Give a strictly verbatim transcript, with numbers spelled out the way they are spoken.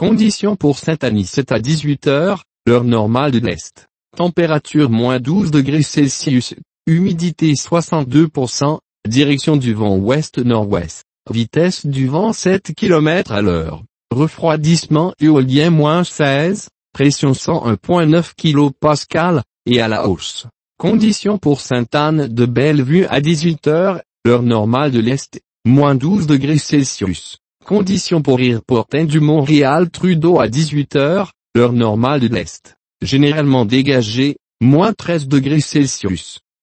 Conditions pour Saint-Anicet à dix-huit heures, heure normale de l'Est. Température moins douze degrés Celsius, humidité soixante-deux pour cent, direction du vent ouest-nord-ouest, vitesse du vent sept kilomètres à l'heure, refroidissement éolien moins seize, pression cent un virgule neuf kilopascales, et à la hausse. Conditions pour Sainte-Anne-de-Bellevue à dix-huit heures, heure normale de l'Est, moins douze degrés Celsius. Conditions pour Aéroport du Montréal-Trudeau à dix-huit heures, heure normale de l'Est, généralement dégagé, moins treize degrés Celsius.